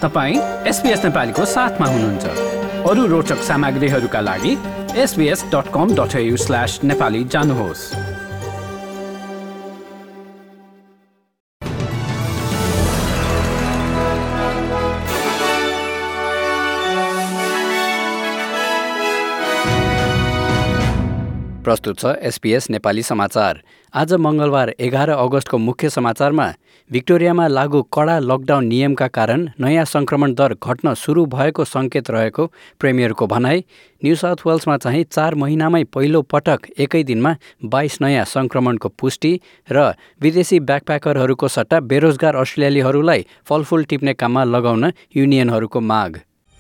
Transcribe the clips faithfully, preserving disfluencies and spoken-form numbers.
तपाईं एसबीएस नेपालीको साथमा हुनुहुन्छ। अरू रोचक सामग्रीहरूका लागि S B S dot com dot A U slash Nepali जानुहोस्। प्रस्तुत छ एसबीएस नेपाली समाचार। आज मङ्गलबार एघार अगस्तको मुख्य समाचारमा भिक्टोरियामा लागू कडा लकडाउन नियमका कारण नयाँ संक्रमण दर घट्न सुरु भएको सङ्केत रहेको प्रेमियरको भनाई। न्यू साउथ वेल्समा चाहिँ चार महिनामै पहिलो पटक एकै दिनमा बाइस नयाँ संक्रमणको पुष्टि र विदेशी ब्याकप्याकरहरूको सट्टा बेरोजगार अस्ट्रेलियालीहरूलाई फलफुल टिप्ने काममा लगाउन युनियनहरूको माग।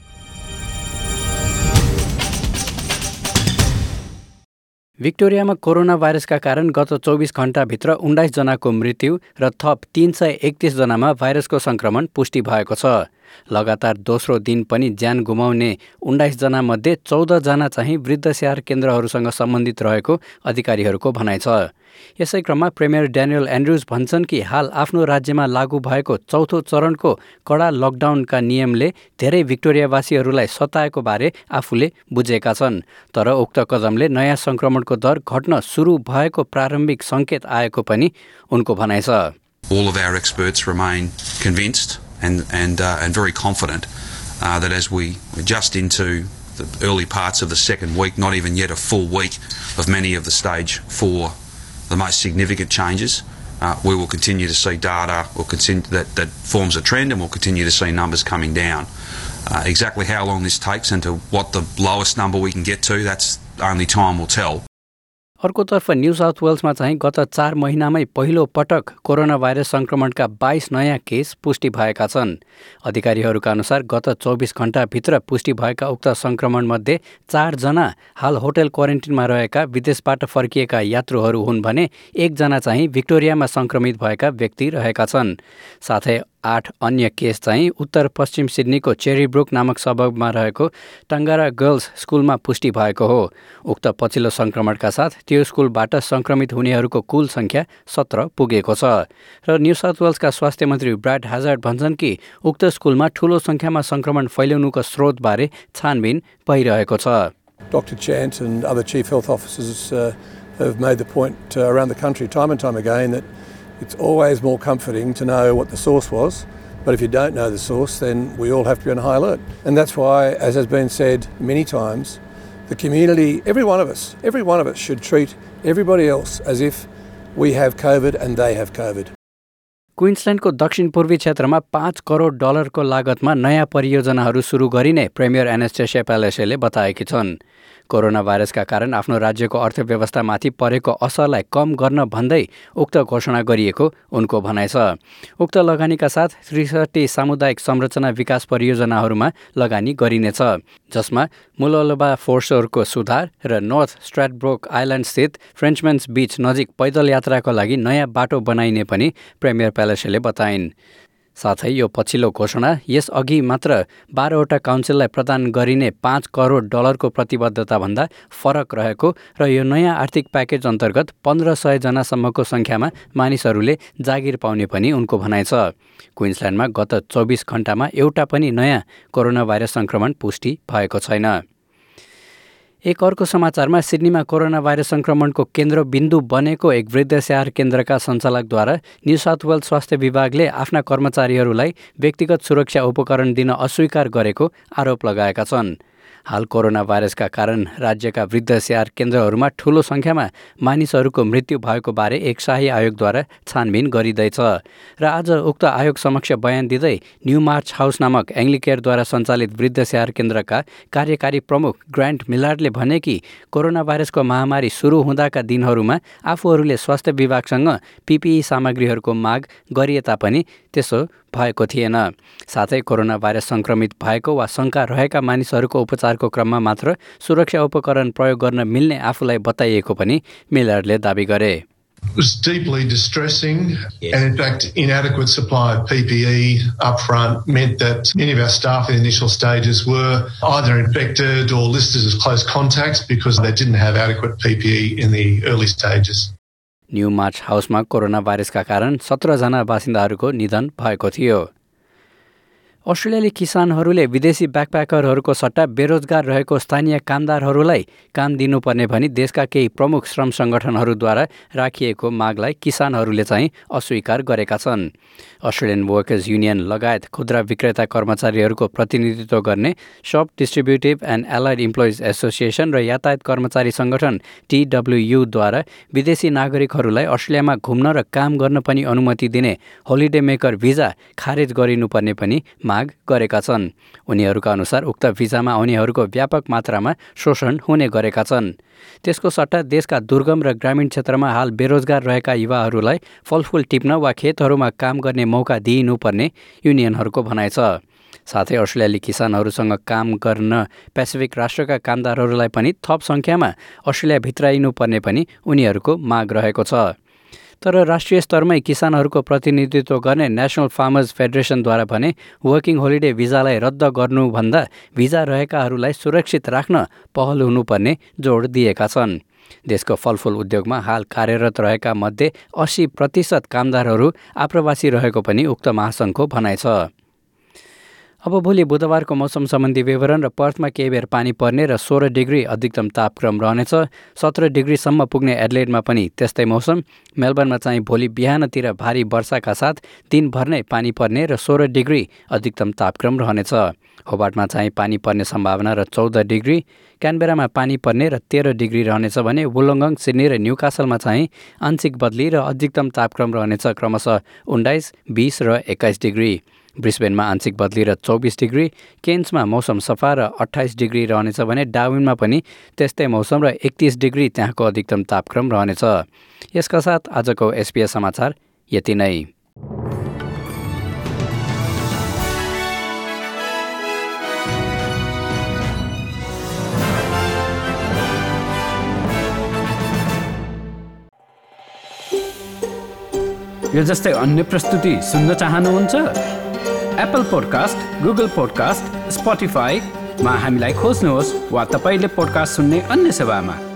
भिक्टोरियामा कोरोना भाइरसका कारण गत चौबिस घण्टाभित्र उन्नाइस जनाको मृत्यु र थप तीन सय एकतिस जनामा भाइरसको संक्रमण पुष्टि भएको छ। लगातार दोस्रो दिन पनि ज्यान गुमाउने उन्नाइस जना मध्ये चौध जना चाहिँ वृद्ध स्याहार केन्द्रहरूसँग सम्बन्धित रहेको अधिकारीहरूको भनाइ छ। यसै क्रममा प्रेमियर ड्यानियल एन्ड्रुज भन्छन् कि हाल आफ्नो राज्यमा लागू भएको चौथो चरणको कडा लकडाउनका नियमले धेरै भिक्टोरियावासीहरूलाई सताएको बारे आफूले बुझेका छन्। तर उक्त कदमले नयाँ संक्रमणको दर घट्न सुरु भएको प्रारम्भिक सङ्केत आएको पनि उनको भनाइ छ। All of our experts remain convinced and and uh, and very confident uh, that as we we're just into the early parts of the second week, not even yet a full week of many of the stage four, the most significant changes, uh, we will continue to see data will continue that that forms a trend, and we'll continue to see numbers coming down. Uh, exactly how long this takes and to what the lowest number we can get to, that's only time will tell. अर्कोतर्फ New South वेल्समा चाहिँ गत चार महिनामै पहिलो पटक corona virus संक्रमणका बाइस नयाँ केस पुष्टि भएका छन्। अधिकारीहरूका अनुसार गत चौबिस घण्टाभित्र पुष्टि भएका उक्त संक्रमणमध्ये चारजना हाल होटल क्वारेन्टिनमा रहेका विदेशबाट फर्किएका यात्रुहरू हुन् भने एकजना चाहिँ भिक्टोरियामा संक्रमित भएका व्यक्ति रहेका छन्। साथै आठ अन्य केस चाहिँ उत्तर पश्चिम सिडनीको चेरीब्रुक नामक सबबमा रहेको टङ्गारा गर्ल्स स्कुलमा पुष्टि भएको हो। उक्त पछिल्लो संक्रमणका साथ त्यो स्कुलबाट संक्रमित हुनेहरूको कुल सङ्ख्या सत्र पुगेको छ। र न्यू साउथ वेल्सका स्वास्थ्य मन्त्री ब्राड ह्याजार्ड भन्छन् कि उक्त स्कुलमा ठूलो सङ्ख्यामा संक्रमण फैलाउनुको स्रोतबारे छानबिन भइरहेको छ। Doctor Chant and other chief health officers uh, have made the point uh, around the country time and time again that it's always more comforting to know what the source was, but if you don't know the source, then we all have to be on high alert. And that's why, as has been said many times, the community, every one of us, every one of us should treat everybody else as if we have COVID and they have COVID. क्विन्सल्यान्डको दक्षिण पूर्वी क्षेत्रमा पाँच करोड डलरको लागतमा नयाँ परियोजनाहरू सुरु गरिने प्रेमियर एनास्टेसिया प्यालेसेले बताएकी छन्। कोरोना भाइरसका कारण आफ्नो राज्यको अर्थव्यवस्थामाथि परेको असरलाई कम गर्न भन्दै उक्त घोषणा गरिएको उनको भनाइ छ। उक्त लगानीका साथ त्रिसठी सामुदायिक संरचना विकास परियोजनाहरूमा लगानी गरिनेछ, जसमा मुलोलोबा फोर्सोरको सुधार र नर्थ स्ट्राटब्रोक आइल्यान्ड स्थित फ्रेन्चम्यान्स बीच नजिक पैदल यात्राको लागि नयाँ बाटो बनाइने पनि प्रेमियर प्यालेसेले बताइन्। साथै यो पछिल्लो घोषणा यसअघि मात्र बाह्रवटा काउन्सिललाई प्रदान गरिने पाँच करोड डलरको प्रतिबद्धताभन्दा फरक रहेको र यो नयाँ आर्थिक प्याकेज अन्तर्गत पन्ध्र सय जनासम्मको सङ्ख्यामा मानिसहरूले जागिर पाउने पनि उनको भनाइ छ। क्विन्सल्यान्डमा गत चौबिस घण्टामा एउटा पनि नयाँ कोरोना भाइरस सङ्क्रमण पुष्टि भएको छैन। एक अर्को समाचारमा सिडनीमा कोरोना भाइरस संक्रमणको केन्द्रबिन्दु बनेको एक वृद्ध स्याहार केन्द्रका सञ्चालकद्वारा न्यू साउथ वेल्स स्वास्थ्य विभागले आफ्ना कर्मचारीहरूलाई व्यक्तिगत सुरक्षा उपकरण दिन अस्वीकार गरेको आरोप लगाएका छन्। हाल कोरोना भाइरसका कारण राज्यका वृद्ध स्याहार केन्द्रहरूमा ठूलो सङ्ख्यामा मानिसहरूको मृत्यु भएको बारे एक शाही आयोगद्वारा छानबिन गरिँदैछ र आज उक्त आयोग समक्ष बयान दिँदै न्यू मार्च हाउस नामक एङ्ग्लिकेयरद्वारा सञ्चालित वृद्ध स्याहार केन्द्रका कार्यकारी प्रमुख ग्रान्ट मिलार्डले भने कि कोरोना भाइरसको महामारी सुरु हुँदाका दिनहरूमा आफूहरूले स्वास्थ्य विभागसँग पीपीई सामग्रीहरूको माग गरिए तापनि त्यसो भएको थिएन। साथै कोरोना भाइरस संक्रमित भएको वा शङ्का रहेका मानिसहरूको उपचारको क्रममा मात्र सुरक्षा उपकरण प्रयोग गर्न मिल्ने आफूलाई बताइएको पनि मिलरले दाबी गरे। It was deeply distressing, yes. And in fact inadequate supply of P P E up front meant that many of our staff in the initial stages were either infected or listed as close contacts because they didn't have adequate P P E in the early stages. Newmarch हाउसमा corona भाइरसका कारण सत्र जना बासिन्दाहरूको निधन भएको थियो। अस्ट्रेलियाली किसानहरूले विदेशी ब्याकप्याकरहरूको सट्टा बेरोजगार रहेको स्थानीय कामदारहरूलाई काम दिनुपर्ने भनी देशका केही प्रमुख श्रम सङ्गठनहरूद्वारा राखिएको मागलाई किसानहरूले चाहिँ अस्वीकार गरेका छन्। अस्ट्रेलियन वर्कर्स युनियन लगायत खुद्रा विक्रेता कर्मचारीहरूको प्रतिनिधित्व गर्ने सब distributive and allied employees association र यातायात कर्मचारी सङ्गठन टिडब्ल्युयूद्वारा विदेशी नागरिकहरूलाई अस्ट्रेलियामा घुम्न र काम गर्न पनि अनुमति दिने होलिडे मेकर भिजा खारेज गरिनुपर्ने पनि माग गरेका छन्। उनीहरूका अनुसार उक्त भिजामा आउनेहरूको व्यापक मात्रामा शोषण हुने गरेका छन्। त्यसको सट्टा देशका दुर्गम र ग्रामीण क्षेत्रमा हाल बेरोजगार रहेका युवाहरूलाई फलफुल टिप्न वा खेतहरूमा काम गर्ने मौका दिइनुपर्ने युनियनहरूको भनाइ छ। साथै अस्ट्रेलियाली किसानहरूसँग काम गर्न पेसिफिक राष्ट्रका कामदारहरूलाई पनि थप सङ्ख्यामा अस्ट्रेलिया भित्राइनुपर्ने पनि उनीहरूको माग रहेको छ। तर राष्ट्रिय स्तरमै किसानहरूको प्रतिनिधित्व गर्ने नेसनल फार्मर्स फेडरेसनद्वारा भने वर्किङ होलिडे भिजालाई रद्द गर्नुभन्दा भिजा रहेकाहरूलाई सुरक्षित राख्न पहल हुनुपर्ने जोड दिएका छन्। देशको फलफुल उद्योगमा हाल कार्यरत रहेका मध्ये अस्सी प्रतिशत कामदारहरू आप्रवासी रहेको पनि उक्त महासङ्घको भनाइ छ। अब भोलि बुधबारको मौसम सम्बन्धी विवरण र पर्थमा केही बेर पानी पर्ने र सोह्र डिग्री अधिकतम तापक्रम रहनेछ। सत्र डिग्रीसम्म पुग्ने एडलेडमा पनि त्यस्तै मौसम। मेलबर्नमा चाहिँ भोलि बिहानतिर भारी वर्षाका साथ दिनभर नै पानी पर्ने र सोह्र डिग्री अधिकतम तापक्रम रहनेछ। होबार्टमा चाहिँ पानी पर्ने सम्भावना र चौध डिग्री। क्यानबेरामा पानी पर्ने र तेह्र डिग्री रहनेछ भने वुलङ्गङ, सिडनी र न्युकासलमा चाहिँ आंशिक बदली र अधिकतम तापक्रम रहनेछ क्रमशः उन्नाइस, बिस र एक्काइस डिग्री। ब्रिस्बेनमा आंशिक बदली र चौबिस डिग्री। केन्समा मौसम सफा र अट्ठाइस डिग्री रहनेछ भने डार्विनमा पनि त्यस्तै मौसम र एकतिस डिग्री त्यहाँको अधिकतम तापक्रम रहनेछ। यसका साथ आजको एसपीएस समाचार यति नै। यो जस्तै अन्य प्रस्तुति सुन्न चाहनुहुन्छ? एप्पल पोडकास्ट, गुगल पोडकास्ट, स्पोटिफाईमा हामीलाई खोज्नुहोस् वा तपाईँले पोडकास्ट सुन्ने अन्य सेवामा।